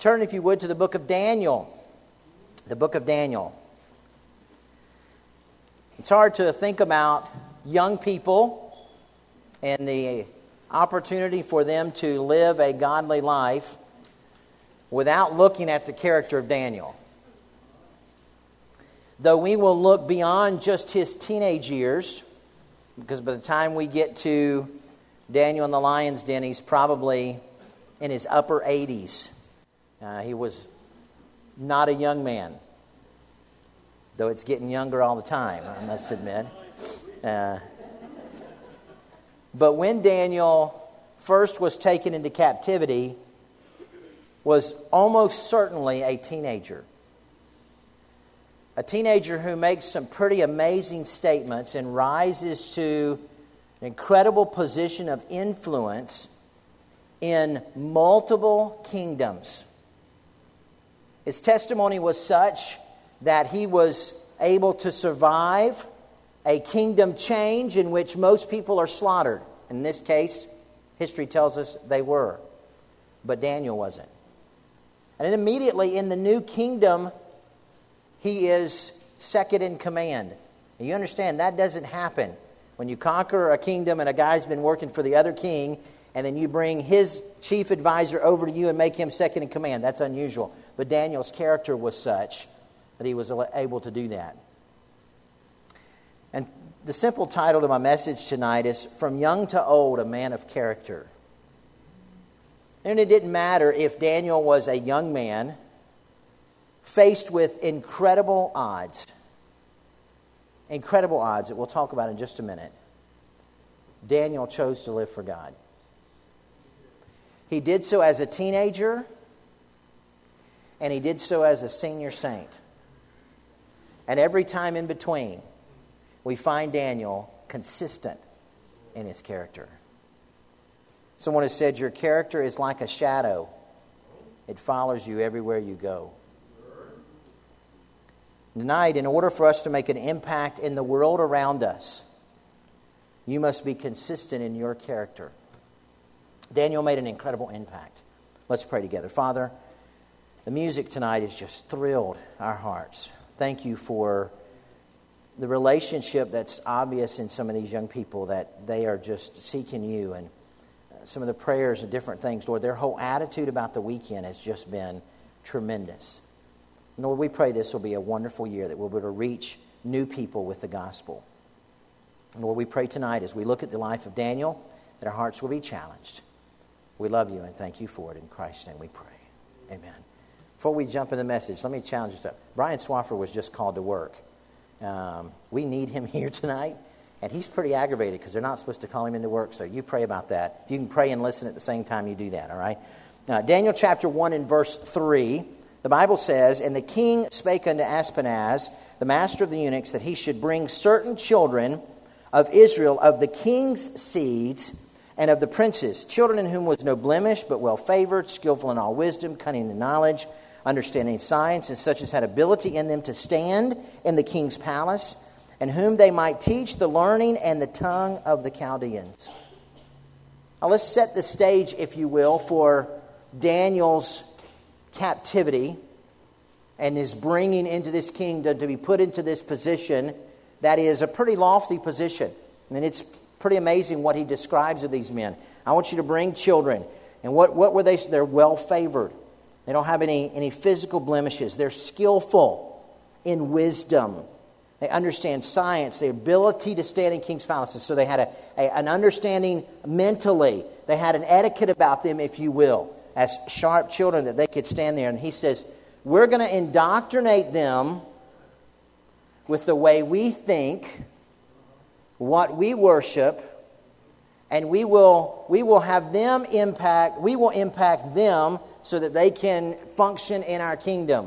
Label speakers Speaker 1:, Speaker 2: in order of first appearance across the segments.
Speaker 1: Turn, if you would, to the book of Daniel. The book of Daniel. It's hard to think about young people and the opportunity for them to live a godly life without looking at the character of Daniel. Though we will look beyond just his teenage years, because by the time we get to Daniel in the lion's den, he's probably in his upper 80s. He was not a young man, though it's getting younger all the time, I must admit. But when Daniel first was taken into captivity, was almost certainly a teenager. A teenager who makes some pretty amazing statements and rises to an incredible position of influence in multiple kingdoms. His testimony was such that he was able to survive a kingdom change in which most people are slaughtered. In this case, history tells us they were. But Daniel wasn't. And then immediately in the new kingdom, he is second in command. And you understand, that doesn't happen. When you conquer a kingdom and a guy's been working for the other king, and then you bring his chief advisor over to you and make him second in command, that's unusual. But Daniel's character was such that he was able to do that. And the simple title to my message tonight is From Young to Old, a Man of Character. And it didn't matter if Daniel was a young man faced with incredible odds. Incredible odds that we'll talk about in just a minute. Daniel chose to live for God. He did so as a teenager, and he did so as a senior saint. And every time in between, we find Daniel consistent in his character. Someone has said, your character is like a shadow. It follows you everywhere you go. Tonight, in order for us to make an impact in the world around us, you must be consistent in your character. Daniel made an incredible impact. Let's pray together. Father, the music tonight has just thrilled our hearts. Thank you for the relationship that's obvious in some of these young people, that they are just seeking you, and some of the prayers and different things. Lord, their whole attitude about the weekend has just been tremendous. Lord, we pray this will be a wonderful year, that we'll be able to reach new people with the gospel. Lord, we pray tonight as we look at the life of Daniel that our hearts will be challenged. We love you and thank you for it. In Christ's name we pray. Amen. Before we jump in the message, let me challenge you. Brian Swaffer was just called to work. We need him here tonight, and he's pretty aggravated because they're not supposed to call him into work, so you pray about that. If you can pray and listen at the same time, you do that, all right? Daniel chapter 1 and verse 3, the Bible says, And the king spake unto Ashpenaz, the master of the eunuchs, that he should bring certain children of Israel, of the king's seeds, and of the princes, children in whom was no blemish, but well favored, skillful in all wisdom, cunning in knowledge, understanding science, and such as had ability in them to stand in the king's palace, and whom they might teach the learning and the tongue of the Chaldeans. Now let's set the stage, if you will, for Daniel's captivity and his bringing into this kingdom to be put into this position that is a pretty lofty position. I mean, it's pretty amazing what he describes of these men. I want you to bring children. And what were they? They're well favored. They don't have any physical blemishes. They're skillful in wisdom. They understand science, the ability to stand in king's palaces. So they had an understanding mentally. They had an etiquette about them, if you will, as sharp children, that they could stand there. And he says, we're going to indoctrinate them with the way we think, what we worship, and we will have them impact, we will impact them so that they can function in our kingdom.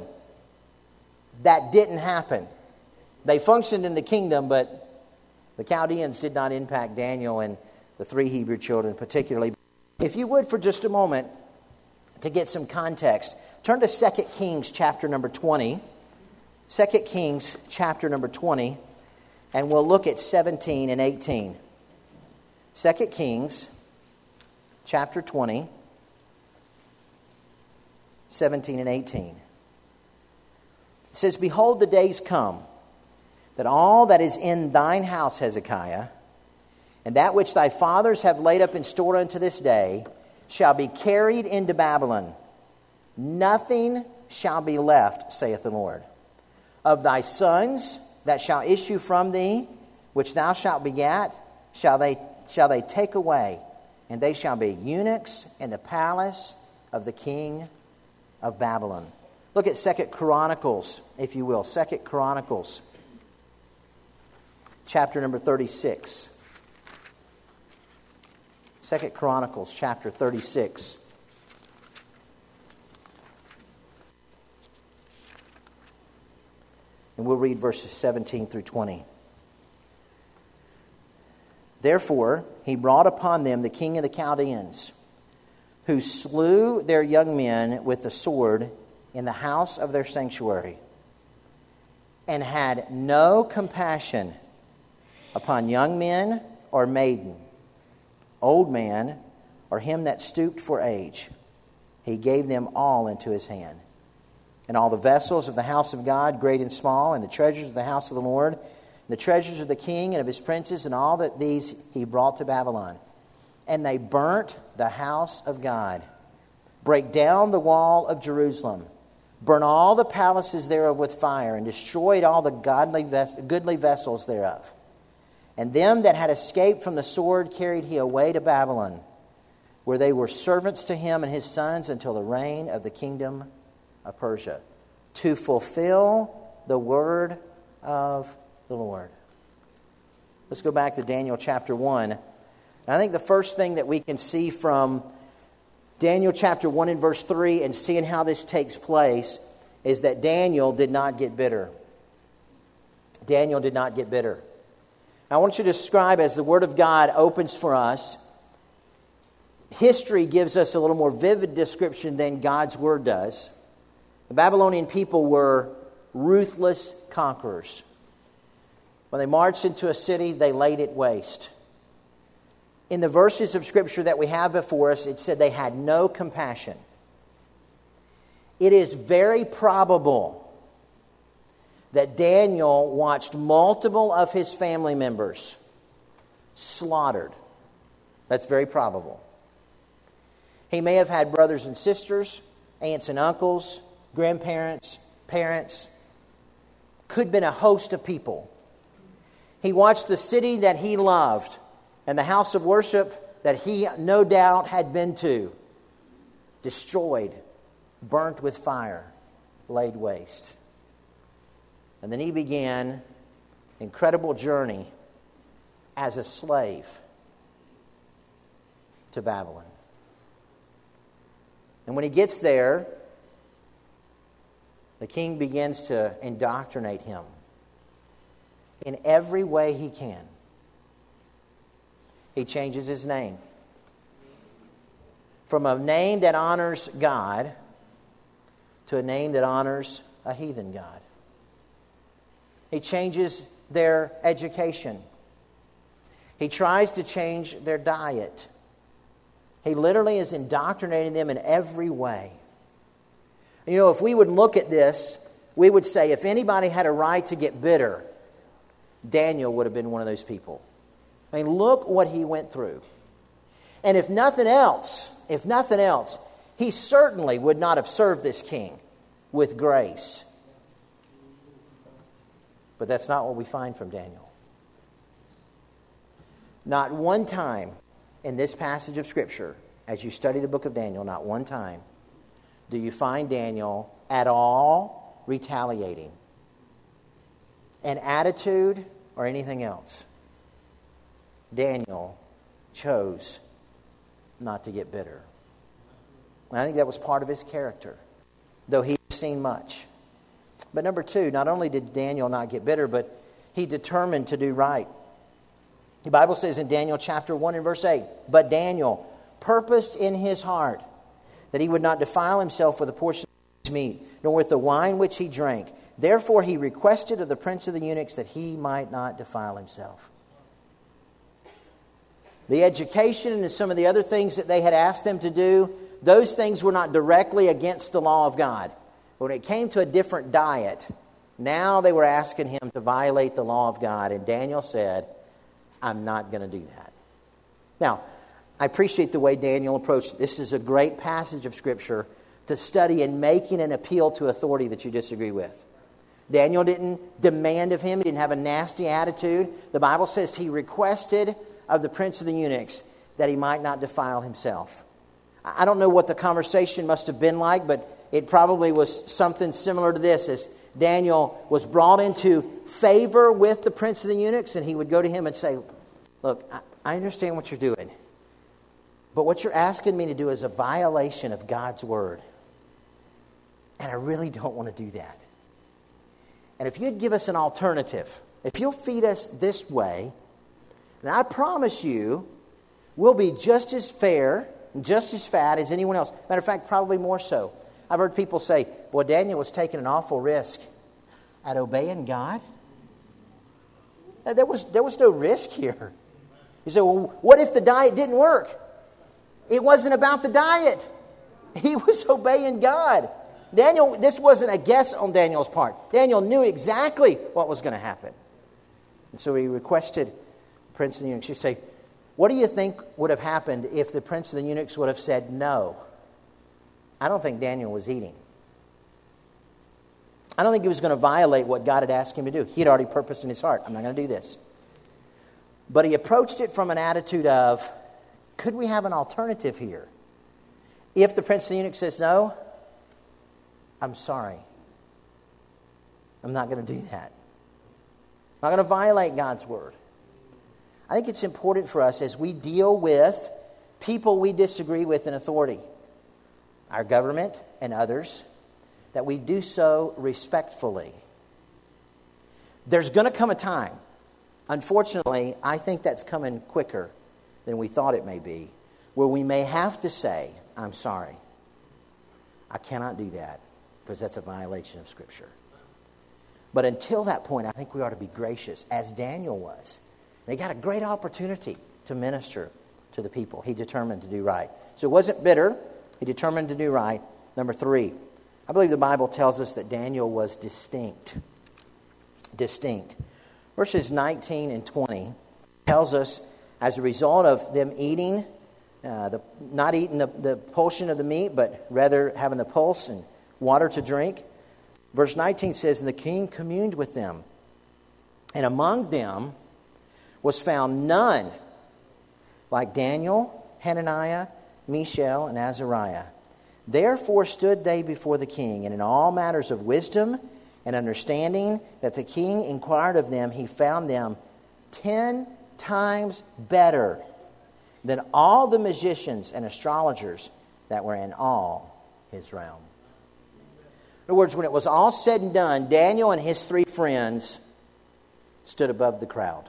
Speaker 1: That didn't happen. They functioned in the kingdom, but the Chaldeans did not impact Daniel and the three Hebrew children particularly. If you would, for just a moment, to get some context, turn to 2 Kings chapter number 20. 2 Kings chapter number 20, and we'll look at 17 and 18. 2 Kings chapter 20, 17 and 18. It says, Behold, the days come, that all that is in thine house, Hezekiah, and that which thy fathers have laid up in store unto this day, shall be carried into Babylon. Nothing shall be left, saith the Lord. Of thy sons that shall issue from thee, which thou shalt begat, shall they take away, and they shall be eunuchs in the palace of the king of Babylon. Look at 2 Chronicles, if you will. 2 Chronicles, chapter number 36. 2 Chronicles, chapter 36. And we'll read verses 17 through 20. Therefore, he brought upon them the king of the Chaldeans, who slew their young men with the sword in the house of their sanctuary, and had no compassion upon young men or maiden, old man, or him that stooped for age. He gave them all into his hand. And all the vessels of the house of God, great and small, and the treasures of the house of the Lord, and the treasures of the king and of his princes, and all that these he brought to Babylon. And they burnt the house of God, brake down the wall of Jerusalem, burnt all the palaces thereof with fire, and destroyed all the goodly vessels thereof. And them that had escaped from the sword carried he away to Babylon, where they were servants to him and his sons until the reign of the kingdom of Persia, to fulfill the word of the Lord. Let's go back to Daniel chapter 1. And I think the first thing that we can see from Daniel chapter 1 and verse 3 and seeing how this takes place is that Daniel did not get bitter. Daniel did not get bitter. Now, I want you to describe, as the Word of God opens for us, history gives us a little more vivid description than God's Word does. The Babylonian people were ruthless conquerors. When they marched into a city, they laid it waste. In the verses of Scripture that we have before us, it said they had no compassion. It is very probable that Daniel watched multiple of his family members slaughtered. That's very probable. He may have had brothers and sisters, aunts and uncles, grandparents, parents. Could have been a host of people. He watched the city that he loved and the house of worship that he no doubt had been to destroyed, burnt with fire, laid waste. And then he began an incredible journey as a slave to Babylon. And when he gets there, the king begins to indoctrinate him in every way he can. He changes his name from a name that honors God to a name that honors a heathen god. He changes their education. He tries to change their diet. He literally is indoctrinating them in every way. You know, if we would look at this, we would say if anybody had a right to get bitter, Daniel would have been one of those people. I mean, look what he went through. And if nothing else, he certainly would not have served this king with grace. But that's not what we find from Daniel. Not one time in this passage of Scripture, as you study the book of Daniel, not one time do you find Daniel at all retaliating, an attitude or anything else. Daniel chose not to get bitter. And I think that was part of his character, though he had seen much. But number two, not only did Daniel not get bitter, but he determined to do right. The Bible says in Daniel chapter 1 and verse 8, But Daniel purposed in his heart that he would not defile himself with a portion of his meat, nor with the wine which he drank. Therefore he requested of the prince of the eunuchs that he might not defile himself. The education and some of the other things that they had asked them to do those things were not directly against the law of God. When it came to a different diet, now they were asking him to violate the law of God. And Daniel said, I'm not going to do that. Now, I appreciate the way Daniel approached it. This is a great passage of Scripture to study in making an appeal to authority that you disagree with. Daniel didn't demand of him. He didn't have a nasty attitude. The Bible says he requested of the prince of the eunuchs that he might not defile himself. I don't know what the conversation must have been like, but it probably was something similar to this, as Daniel was brought into favor with the prince of the eunuchs, and he would go to him and say, look, I understand what you're doing, but what you're asking me to do is a violation of God's word, and I really don't want to do that. And if you'd give us an alternative, if you'll feed us this way, then I promise you we'll be just as fair and just as fat as anyone else. Matter of fact, probably more so. I've heard people say, boy, Daniel was taking an awful risk at obeying God. There was no risk here. You say, well, what if the diet didn't work? It wasn't about the diet. He was obeying God. Daniel, this wasn't a guess on Daniel's part. Daniel knew exactly what was going to happen. And so he requested the prince of the eunuchs. You say, what do you think would have happened if the prince of the eunuchs would have said no? I don't think Daniel was eating. I don't think he was going to violate what God had asked him to do. He had already purposed in his heart, I'm not going to do this. But he approached it from an attitude of, could we have an alternative here? If the prince of the eunuchs says no, I'm sorry. I'm not going to do that. I'm not going to violate God's word. I think it's important for us as we deal with people we disagree with in authority, our government and others, that we do so respectfully. There's going to come a time, unfortunately, I think that's coming quicker than we thought it may be, where we may have to say, I'm sorry. I cannot do that because that's a violation of Scripture. But until that point, I think we ought to be gracious, as Daniel was. And he got a great opportunity to minister to the people. He determined to do right. So it wasn't bitter. He determined to do right. Number 3, I believe the Bible tells us that Daniel was distinct. Distinct. Verses 19 and 20 tells us, as a result of them eating, not eating the portion of the meat, but rather having the pulse and water to drink. Verse 19 says, and the king communed with them, and among them was found none like Daniel, Hananiah, Mishael, and Azariah. Therefore stood they before the king, and in all matters of wisdom and understanding that the king inquired of them, he found them 10 times better than all the magicians and astrologers that were in all his realm. In other words, when it was all said and done, Daniel and his 3 friends stood above the crowd.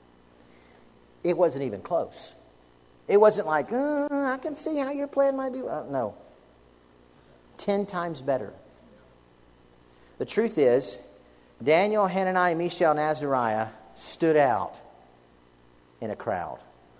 Speaker 1: It wasn't even close. It wasn't like, I can see how your plan might be. No. 10 times better. The truth is, Daniel, Hananiah, Mishael, and Azariah stood out in a crowd.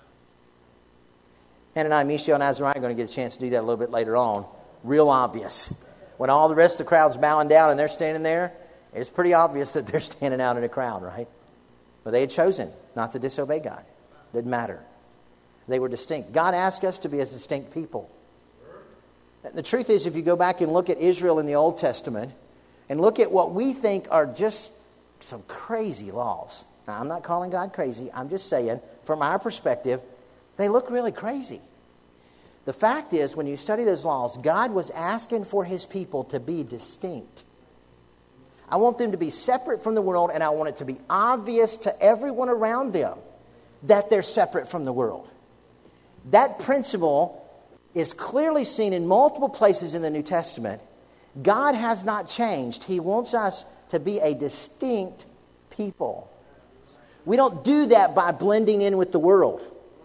Speaker 1: Hananiah, Mishael, and Azariah are going to get a chance to do that a little bit later on. Real obvious. When all the rest of the crowd's bowing down and they're standing there, it's pretty obvious that they're standing out in a crowd, right? But they had chosen not to disobey God. Didn't matter. They were distinct. God asked us to be a distinct people. The truth is, if you go back and look at Israel in the Old Testament and look at what we think are just some crazy laws. Now, I'm not calling God crazy. I'm just saying, from our perspective, they look really crazy. The fact is, when you study those laws, God was asking for his people to be distinct. I want them to be separate from the world, and I want it to be obvious to everyone around them that they're separate from the world. That principle is clearly seen in multiple places in the New Testament. God has not changed. He wants us to be a distinct people. We don't do that by blending in with the world.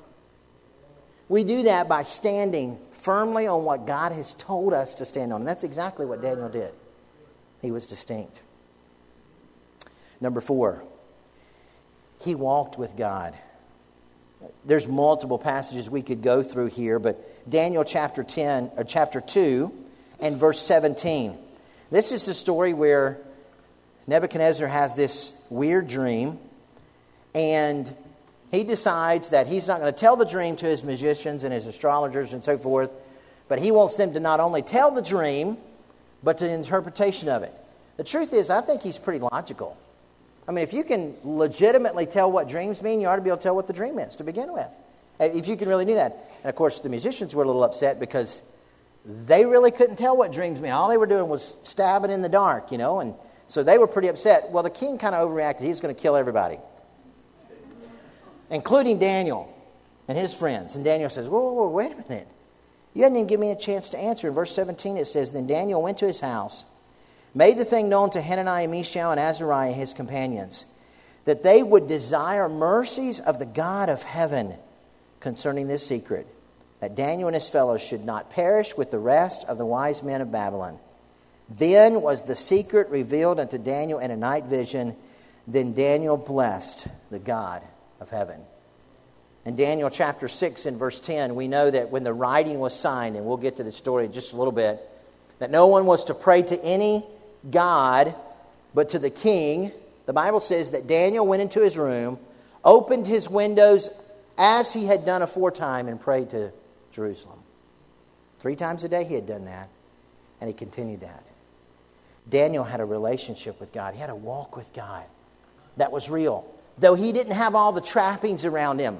Speaker 1: We do that by standing firmly on what God has told us to stand on. And that's exactly what Daniel did. He was distinct. Number 4, he walked with God. There's multiple passages we could go through here, but Daniel chapter 2 and verse 17. This is the story where Nebuchadnezzar has this weird dream, and he decides that he's not going to tell the dream to his magicians and his astrologers and so forth, but he wants them to not only tell the dream, but the interpretation of it. The truth is, I think he's pretty logical. I mean, if you can legitimately tell what dreams mean, you ought to be able to tell what the dream is to begin with. If you can really do that. And of course, the musicians were a little upset because they really couldn't tell what dreams mean. All they were doing was stabbing in the dark, and so they were pretty upset. Well, the king kind of overreacted. He was going to kill everybody, including Daniel and his friends. And Daniel says, whoa, wait a minute. You hadn't even given me a chance to answer. In verse 17 it says, Then Daniel went to his house, made the thing known to Hananiah, Mishael, and Azariah, his companions, that they would desire mercies of the God of heaven concerning this secret, that Daniel and his fellows should not perish with the rest of the wise men of Babylon. Then was the secret revealed unto Daniel in a night vision. Then Daniel blessed the God of heaven. In Daniel chapter 6 and verse 10, we know that when the writing was signed, and we'll get to the story in just a little bit, that no one was to pray to any God but to the king. The Bible says that Daniel went into his room, opened his windows as he had done aforetime, and prayed to Jerusalem. 3 times a day he had done that, and he continued that. Daniel had a relationship with God. He had a walk with God that was real. Though he didn't have all the trappings around him.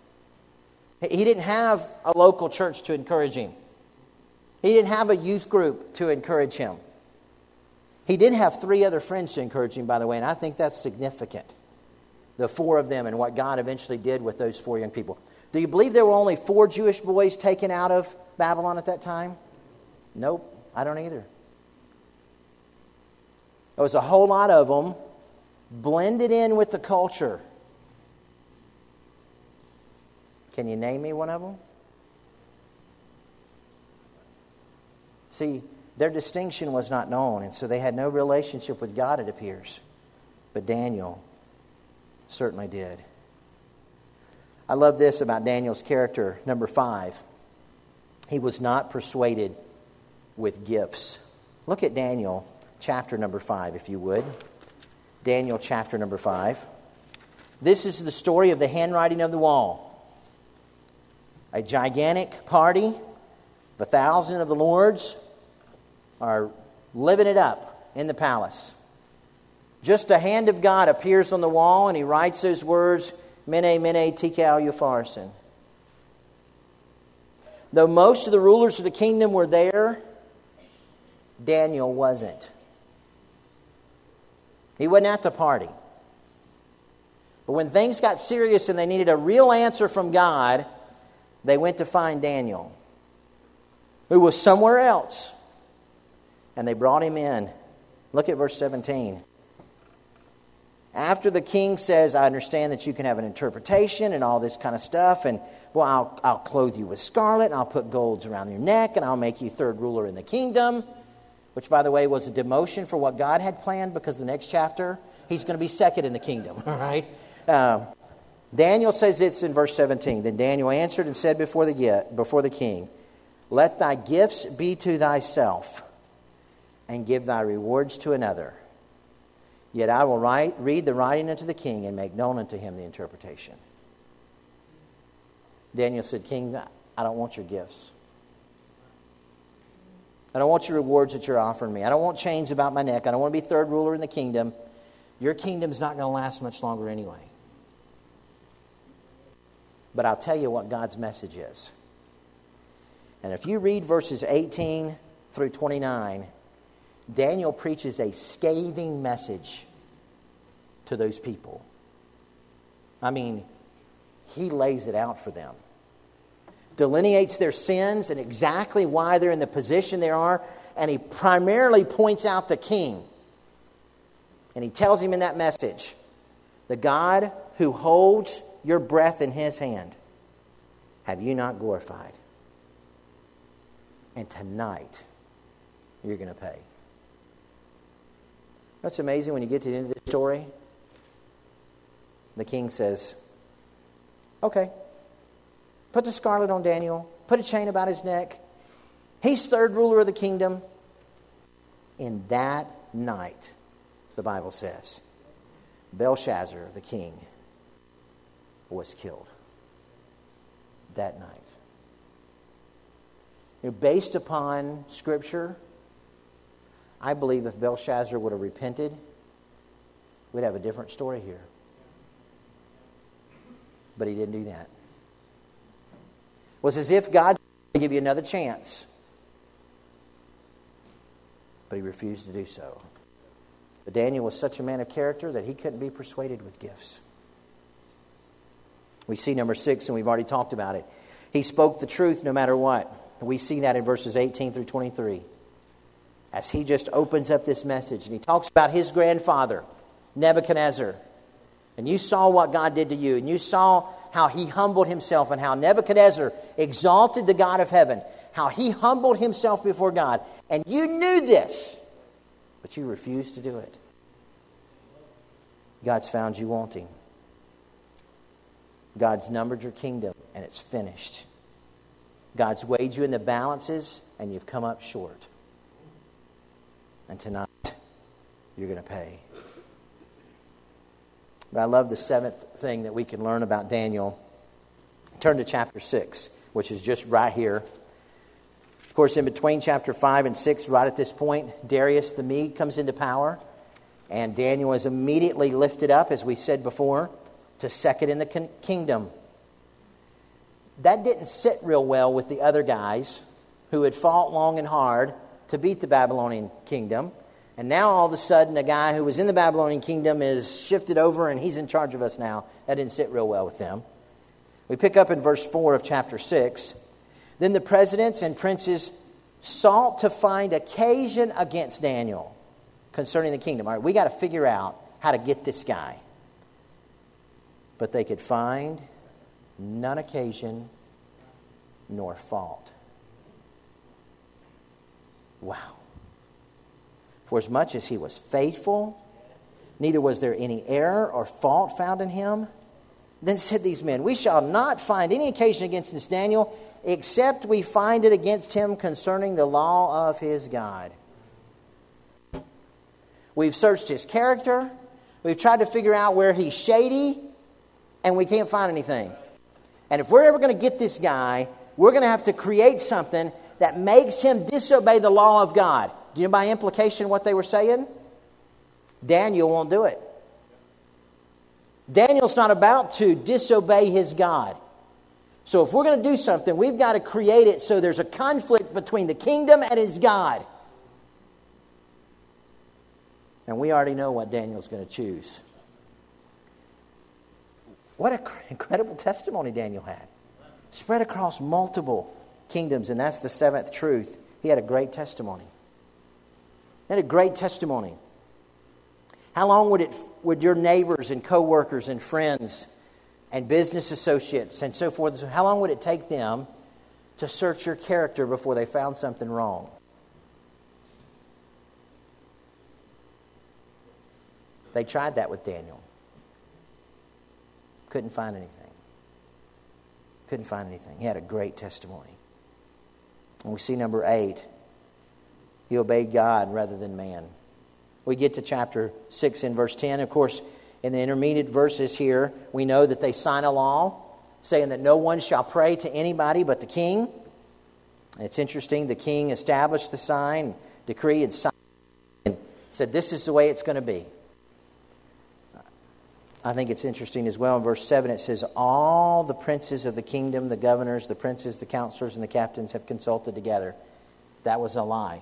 Speaker 1: He didn't have a local church to encourage him. He didn't have a youth group to encourage him. He did have 3 other friends to encourage him, by the way, and I think that's significant. The 4 of them and what God eventually did with those 4 young people. Do you believe there were only 4 Jewish boys taken out of Babylon at that time? Nope, I don't either. There was a whole lot of them blended in with the culture. Can you name me one of them? See, their distinction was not known, and so they had no relationship with God, it appears. But Daniel certainly did. I love this about Daniel's character. Number 5, he was not persuaded with gifts. Look at Daniel chapter number 5, if you would. Daniel chapter number 5. This is the story of the handwriting of the wall. A gigantic party, 1,000 of the lords are living it up in the palace. Just a hand of God appears on the wall, and he writes those words, Mene, Mene, Tekel, Upharsin. Though most of the rulers of the kingdom were there, Daniel wasn't. He wasn't at the party. But when things got serious and they needed a real answer from God, they went to find Daniel, who was somewhere else. And they brought him in. Look at verse 17. After the king says, I understand that you can have an interpretation and all this kind of stuff. And, well, I'll clothe you with scarlet, and I'll put golds around your neck, and I'll make you 3rd ruler in the kingdom. Which, by the way, was a demotion for what God had planned, because the next chapter, he's going to be 2nd in the kingdom. All right? Daniel says it's in verse 17. Then Daniel answered and said before the king, Let thy gifts be to thyself, and give thy rewards to another. Yet I will read the writing unto the king, and make known unto him the interpretation. Daniel said, King, I don't want your gifts. I don't want your rewards that you're offering me. I don't want chains about my neck. I don't want to be 3rd ruler in the kingdom. Your kingdom's not going to last much longer anyway. But I'll tell you what God's message is. And if you read verses 18 through 29, Daniel preaches a scathing message to those people. I mean, he lays it out for them. Delineates their sins and exactly why they're in the position they are. And he primarily points out the king. And he tells him in that message, the God who holds your breath in his hand, have you not glorified? And tonight, you're going to pay. What's amazing when you get to the end of the story? The king says, okay, Put the scarlet on Daniel. Put a chain about his neck. He's third ruler of the kingdom. In that night, the Bible says, Belshazzar, the king, was killed. That night. Based upon Scripture, I believe if Belshazzar would have repented, we'd have a different story here. But he didn't do that. It was as if God would give you another chance. But he refused to do so. But Daniel was such a man of character that he couldn't be persuaded with gifts. We see number 6, and we've already talked about it. He spoke the truth no matter what. We see that in verses 18 through 23. As he just opens up this message, and he talks about his grandfather, Nebuchadnezzar. And you saw what God did to you, and you saw how he humbled himself, and how Nebuchadnezzar exalted the God of heaven, how he humbled himself before God. And you knew this, but you refused to do it. God's found you wanting. God's numbered your kingdom, and it's finished. God's weighed you in the balances, and you've come up short. And tonight, you're going to pay. But I love the 7th thing that we can learn about Daniel. Turn to chapter 6, which is just right here. Of course, in between chapter 5 and 6, right at this point, Darius the Mede comes into power. And Daniel is immediately lifted up, as we said before, to second in the kingdom. That didn't sit real well with the other guys who had fought long and hard to beat the Babylonian kingdom. And now all of a sudden, a guy who was in the Babylonian kingdom is shifted over and he's in charge of us now. That didn't sit real well with them. We pick up in verse 4 of chapter 6. Then the presidents and princes sought to find occasion against Daniel concerning the kingdom. All right, we got to figure out how to get this guy. But they could find none occasion nor fault. Wow. For as much as he was faithful, neither was there any error or fault found in him. Then said these men, we shall not find any occasion against this Daniel, except we find it against him concerning the law of his God. We've searched his character. We've tried to figure out where he's shady, and we can't find anything. And if we're ever going to get this guy, we're going to have to create something that makes him disobey the law of God. Do you know by implication what they were saying? Daniel won't do it. Daniel's not about to disobey his God. So if we're going to do something, we've got to create it so there's a conflict between the kingdom and his God. And we already know what Daniel's going to choose. What an incredible testimony Daniel had. Spread across multiple kingdoms, and that's the 7th truth. He had a great testimony. He had a great testimony. How long would your neighbors and co-workers and friends and business associates and so forth, how long would it take them to search your character before they found something wrong? They tried that with Daniel. Couldn't find anything. Couldn't find anything. He had a great testimony. And we see number 8. He obeyed God rather than man. We get to chapter 6 in verse 10. Of course, in the intermediate verses here, we know that they sign a law saying that no one shall pray to anybody but the king. And it's interesting, the king established the sign, decree, and signed and said this is the way it's going to be. I think it's interesting as well. In verse 7 it says, all the princes of the kingdom, the governors, the princes, the counselors, and the captains have consulted together. That was a lie.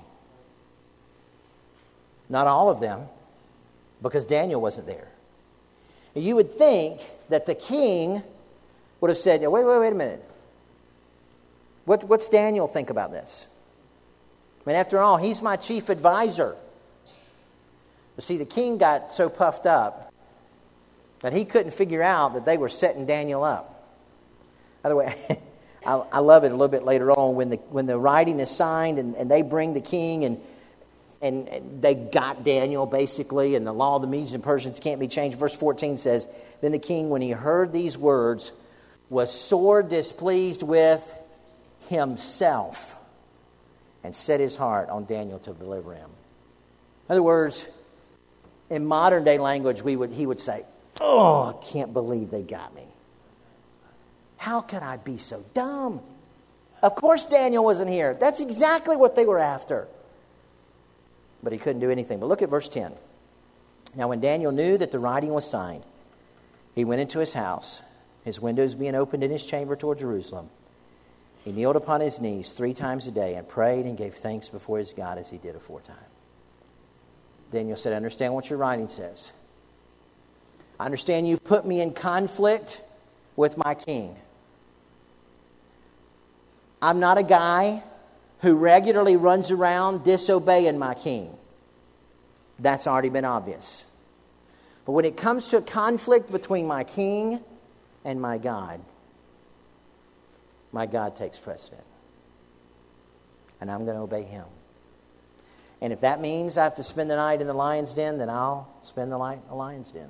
Speaker 1: Not all of them, because Daniel wasn't there. You would think that the king would have said, wait a minute. What's Daniel think about this? I mean, after all, he's my chief advisor. But see, the king got so puffed up that he couldn't figure out that they were setting Daniel up. By the way, I love it a little bit later on when the writing is signed and they bring the king and they got Daniel basically, and the law of the Medes and Persians can't be changed. Verse 14 says, then the king, when he heard these words, was sore displeased with himself and set his heart on Daniel to deliver him. In other words, in modern day language, he would say, "Oh, I can't believe they got me. How could I be so dumb? Of course Daniel wasn't here. That's exactly what they were after." But he couldn't do anything. But look at verse 10. Now when Daniel knew that the writing was signed, he went into his house, his windows being opened in his chamber toward Jerusalem. He kneeled upon his knees 3 times a day and prayed and gave thanks before his God as he did aforetime. Daniel said, "I understand what your writing says. I understand you've put me in conflict with my king. I'm not a guy who regularly runs around disobeying my king. That's already been obvious. But when it comes to a conflict between my king and my God takes precedent. And I'm going to obey him. And if that means I have to spend the night in the lion's den, then I'll spend the night in the lion's den."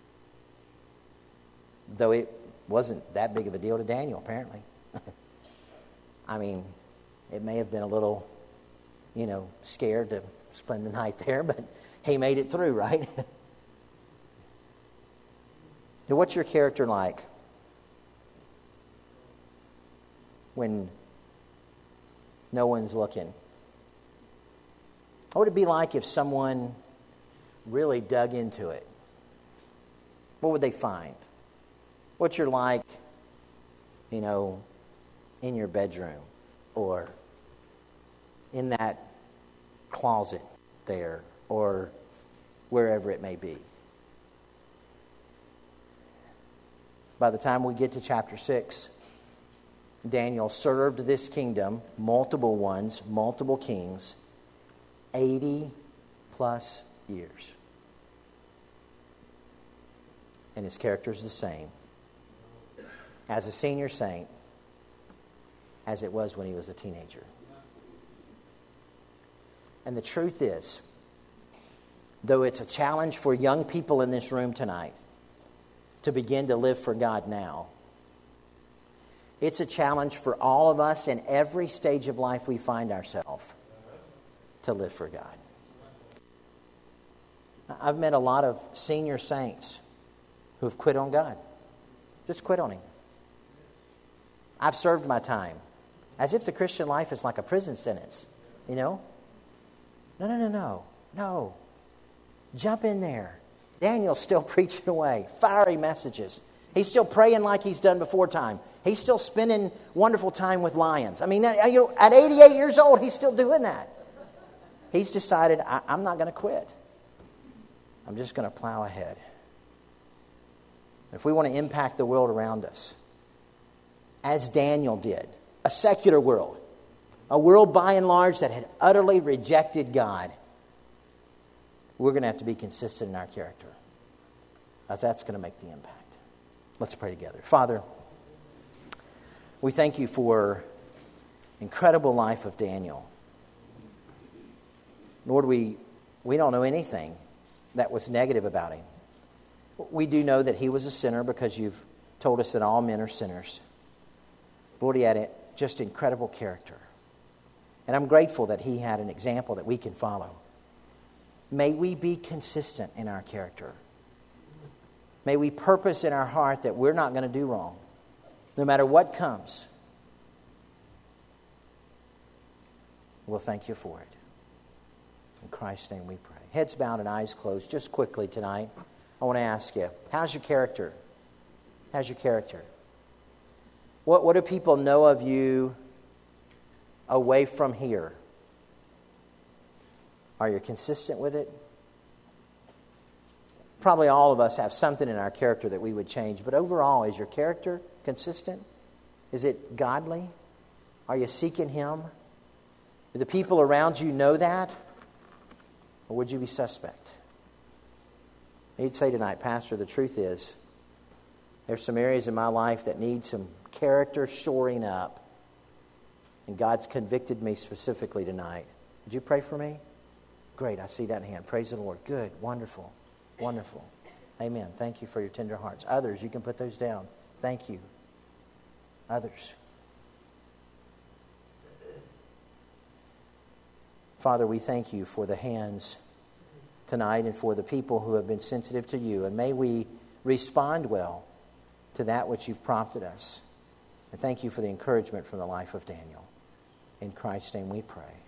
Speaker 1: Though it wasn't that big of a deal to Daniel, apparently. I mean, it may have been a little, scared to spend the night there, but he made it through, right? Now, what's your character like when no one's looking? What would it be like if someone really dug into it? What would they find? What's your like, in your bedroom or in that closet there or wherever it may be? By the time we get to chapter 6, Daniel served this kingdom, multiple ones, multiple kings, 80 plus years. And his character is the same as a senior saint as it was when he was a teenager. And the truth is, though it's a challenge for young people in this room tonight to begin to live for God now, it's a challenge for all of us in every stage of life we find ourselves to live for God. I've met a lot of senior saints who've quit on God. Just quit on Him. I've served my time. As if the Christian life is like a prison sentence. No. Jump in there. Daniel's still preaching away. Fiery messages. He's still praying like he's done before time. He's still spending wonderful time with lions. I mean, at 88 years old, he's still doing that. He's decided, I'm not going to quit. I'm just going to plow ahead. If we want to impact the world around us, as Daniel did, a secular world, a world by and large that had utterly rejected God, we're going to have to be consistent in our character, as that's going to make the impact. Let's pray together. Father, we thank you for incredible life of Daniel. Lord, we don't know anything that was negative about him. We do know that he was a sinner because you've told us that all men are sinners. Lord, he had just incredible character. And I'm grateful that he had an example that we can follow. May we be consistent in our character. May we purpose in our heart that we're not going to do wrong, no matter what comes. We'll thank you for it. In Christ's name we pray. Heads bowed and eyes closed. Just quickly tonight, I want to ask you, how's your character? How's your character? What do people know of you away from here? Are you consistent with it? Probably all of us have something in our character that we would change, but overall, is your character consistent? Is it godly? Are you seeking Him? Do the people around you know that? Or would you be suspect? You'd say tonight, Pastor, the truth is, there's some areas in my life that need some character shoring up. And God's convicted me specifically tonight. Would you pray for me? Great, I see that hand. Praise the Lord. Good, wonderful, wonderful. Amen. Thank you for your tender hearts. Others, you can put those down. Thank you. others. Father, we thank you for the hands tonight and for the people who have been sensitive to you. And may we respond well to that which you've prompted us. And thank you for the encouragement from the life of Daniel. In Christ's name we pray.